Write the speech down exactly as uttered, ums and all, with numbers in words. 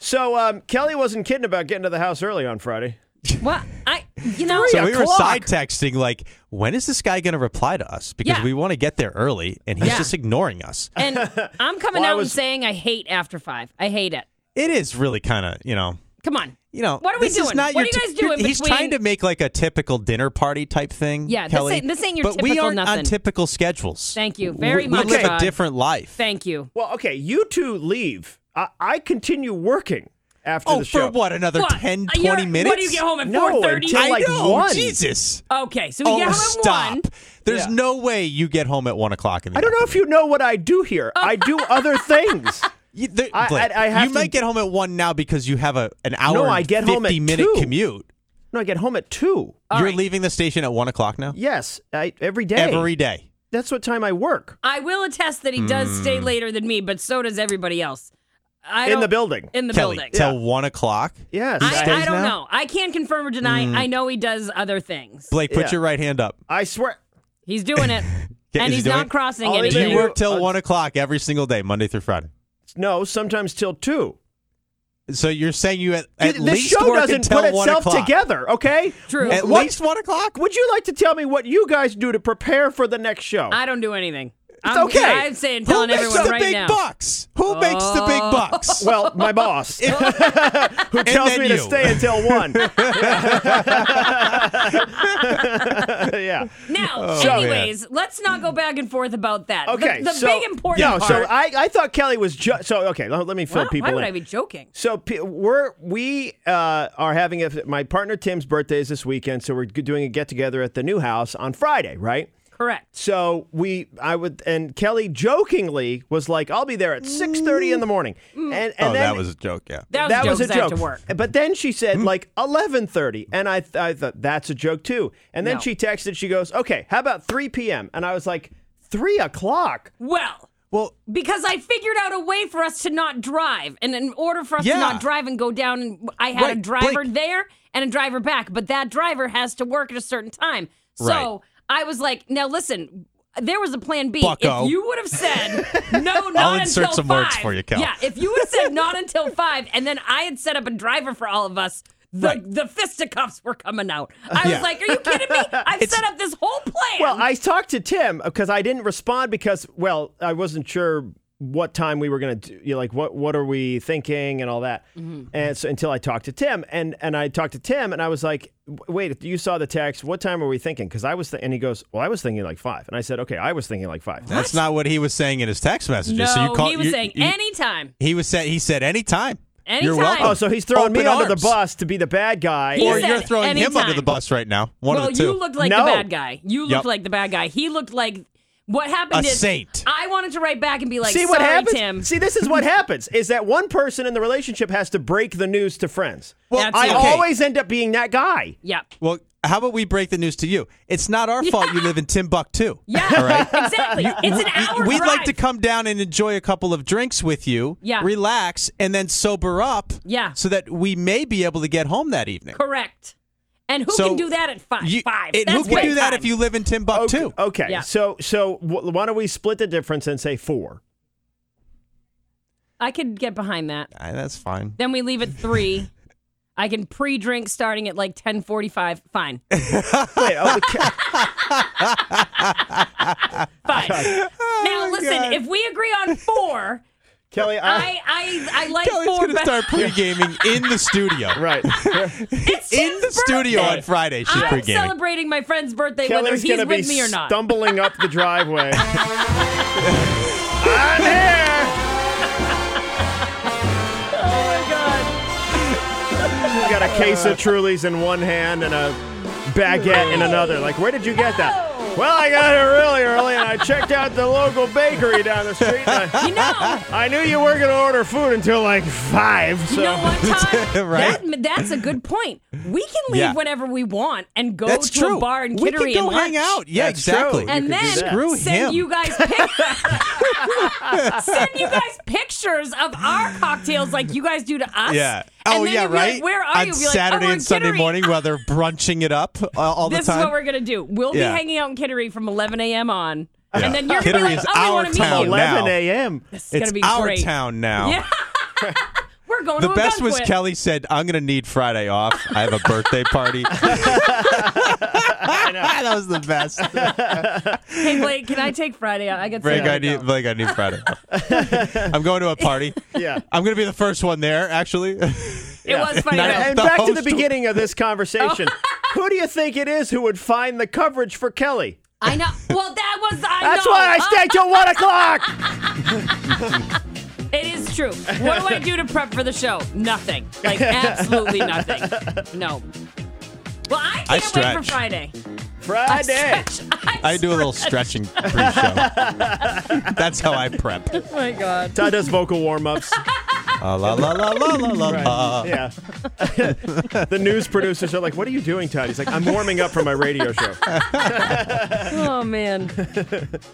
So um, Kelly wasn't kidding about getting to the house early on Friday. Well, I, you know. So we were o'clock. side texting like, when is this guy going to reply to us? Because Yeah. we want to get there early, and he's Yeah. just ignoring us. And I'm coming Well, I out was- and saying I hate after five. I hate it. It is really kind of, you know. Come on. You know, What are we this is doing? not What your are you guys ty- you're- doing He's between- trying to make like a typical dinner party type thing. Yeah, this Kelly. ain't- this ain't your but we typical aren't nothing. on typical schedules. Thank you very we, much, We live Rod. a different life. Thank you. Well, okay, you two leave. I, I continue working after Oh, the for show. what? Another What? ten, Uh, you're- twenty minutes? What do you get home at No, four thirty? until I like know. one. Jesus. Okay, so we Oh, get home at stop. one. There's Yeah. no way you get home at one o'clock in the I don't know if you know what I do here. I do other things. You, there, I- Blake, I- I have you to- might get home at one now because you have a an hour No, and I get home at fifty minute two. commute. No, I get home at two. All You're right. leaving the station at one o'clock now? Yes, I, every day. Every day. That's what time I work. I will attest that he does stay later than me, but so does everybody else. I In don't- the building. In the Kelly, building. till one o'clock? Yes. I, stays I don't now? know. I can't confirm or deny. I know he does other things. Blake, put Yeah. your right hand up. I swear. He's doing it, Yeah, and is he he's doing not it? crossing I'll Do anything. even- you work till Uh, one o'clock every single day, Monday through Friday? No, sometimes till two. So you're saying you at, at the least show work doesn't until put one itself o'clock. together, okay? True. At What- least one o'clock? Would you like to tell me what you guys do to prepare for the next show? I don't do anything. It's I'm, okay. I'm saying, Who telling makes everyone the right big now. bucks? Who makes the big Oh. bucks? Well, my boss, who tells then me to you. stay until one. Yeah. Now, So- anyways, let's not go back and forth about that. Okay. The, the so, big important no, part. so I, I thought Kelly was just so okay. Let, let me fill Wow, people why would in. I be joking? So pe- we're we uh, are having a, my partner Tim's birthday is this weekend, so we're g- doing a get together at the new house on Friday, right? Correct. So we, I would, and Kelly jokingly was like, "I'll be there at six thirty in the morning," and, and Oh, then, that was a joke, yeah. That was that a joke. was a 'cause I have joke. to work. But then she said like eleven thirty, and I, th- I thought that's a joke too. And then No. she texted, she goes, "Okay, how about three p.m.?" And I was like, three o'clock? Well, Well, because I figured out a way for us to not drive. And in order for us Yeah. to not drive and go down, and I had a Right, driver Blake. there and a driver back. But that driver has to work at a certain time. So Right. I was like, now listen, there was a plan B. Bucko. If you would have said, no, not I'll insert until some five. words for you, Kel. Yeah, if you would have said not until five, and then I had set up a driver for all of us, the, Right. the fisticuffs were coming out. I Yeah. was like, are you kidding me? I've set up this whole plan. Well, I talked to Tim because I didn't respond because, well, I wasn't sure what time we were going to do, you know, like what what are we thinking and all that. Mm-hmm. And so until I talked to Tim and and I talked to Tim and I was like, wait, you saw the text. What time are we thinking? Because I was, th-, and he goes, well, I was thinking like five. And I said, okay, I was thinking like five. that's not what he was saying in his text messages. no, so you call, he was you- saying you- anytime. He was saying he said anytime. You're Anytime. welcome. Oh, so he's throwing me Open under arms. the bus to be the bad guy. He Or said you're throwing him under anytime. the bus right now. One well, of the two. you looked like No. the bad guy. You looked Yep. like the bad guy. He looked like what happened A is saint. I wanted to write back and be like, See sorry, what happens? Tim. See, this is what happens: is that one person in the relationship has to break the news to friends. Well, That's I it. okay. always end up being that guy. Yeah. Well, how about we break the news to you? It's not our fault you live in Timbuktu. Yeah. All right. Exactly. It's an hour We'd drive. like to come down and enjoy a couple of drinks with you, Yeah. relax, and then sober up Yeah. so that we may be able to get home that evening. Correct. And who So can do that at five? You- five. and That's who can do that bedtime. if you live in Timbuktu? Okay, okay. Yeah. so so w- why don't we split the difference and say four? I could get behind that. Ah, that's fine. Then we leave at three. I can pre-drink starting at like ten forty-five. Fine. Wait, oh, okay. Fine. Now listen, God. if we agree on four, Kelly, I, I I, I like Kelly's four going to better. start pre-gaming in the studio. right. It's In his the studio birthday. on Friday, she's I'm pre-gaming. celebrating my friend's birthday whether Kelly's he's gonna be with me or not. stumbling up the driveway. I'm here. Oh my god. You got a case of Trulies in one hand and a baguette in another. Like, where did you get that? Well, I got here really early, and I checked out the local bakery down the street. And I, You know, I knew you weren't going to order food until like five. So. you know what, Todd? Right? That, that's a good point. We can leave Yeah. whenever we want and go That's to true. a bar in we Kittery can go and lunch. hang out. Yeah, That's exactly. true. And You could do then that. Screw send him. you guys pic- send you guys pictures of our cocktails like you guys do to us. Yeah. And Oh, then yeah, you'll be like, right? where are On you? Be like, Saturday oh, we're in and Sunday Kittery. morning while they're brunching it up uh, all This the time. is what we're gonna do. We'll Yeah. be hanging out in Kittery from eleven a.m. on, Yeah. and then you're Kittery gonna be is like, "Oh, we our want to meet town you." now. eleven a.m. This is it's gonna be our great. town now. Yeah. We're we're going The to a best was banquet. Kelly said, I'm going to need Friday off. I have a birthday party. That was the best. Hey, Blake, can I take Friday out? I get Blake, sick. I need, Blake, I need Friday off. I'm going to a party. Yeah. I'm going to be the first one there, actually. It was funny. Not- though. And The back to the host- beginning of this conversation. Who do you think it is who would find the coverage for Kelly? I know. Well, that was. I That's know. why I stay till one o'clock. It is true. What do I do to prep for the show? Nothing. Like, absolutely nothing. No. Well, I can't I wait for stretch. Friday. I Friday. stretch. I, I do a little stretch. stretching pre-show. That's how I prep. Oh, my God. Todd does vocal warm-ups. Uh, la la la la la la la. Yeah. The news producers are like, what are you doing, Todd? He's like, I'm warming up for my radio show. Oh, man.